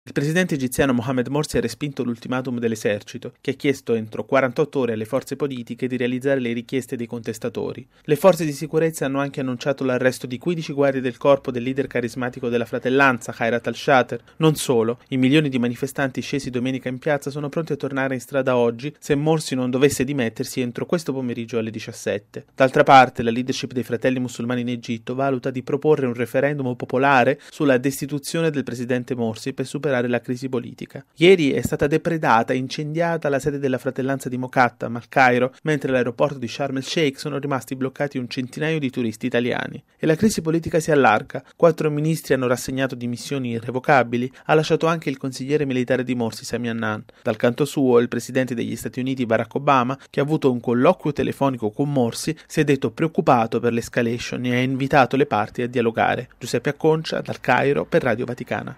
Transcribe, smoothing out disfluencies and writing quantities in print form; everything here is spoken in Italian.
Il presidente egiziano Mohamed Morsi ha respinto l'ultimatum dell'esercito, che ha chiesto entro 48 ore alle forze politiche di realizzare le richieste dei contestatori. Le forze di sicurezza hanno anche annunciato l'arresto di 15 guardie del corpo del leader carismatico della fratellanza, Khairat al-Shater. Non solo, i milioni di manifestanti scesi domenica in piazza sono pronti a tornare in strada oggi se Morsi non dovesse dimettersi entro questo pomeriggio alle 17. D'altra parte, la leadership dei Fratelli Musulmani in Egitto valuta di proporre un referendum popolare sulla destituzione del presidente Morsi per superare la crisi politica. Ieri è stata depredata e incendiata la sede della fratellanza di Mokattam al Cairo, mentre all'aeroporto di Sharm el Sheikh sono rimasti bloccati un centinaio di turisti italiani. E la crisi politica si allarga. 4 ministri hanno rassegnato dimissioni irrevocabili, ha lasciato anche il consigliere militare di Morsi, Sami Hannan. Dal canto suo, il presidente degli Stati Uniti, Barack Obama, che ha avuto un colloquio telefonico con Morsi, si è detto preoccupato per l'escalation e ha invitato le parti a dialogare. Giuseppe Acconcia, dal Cairo, per Radio Vaticana.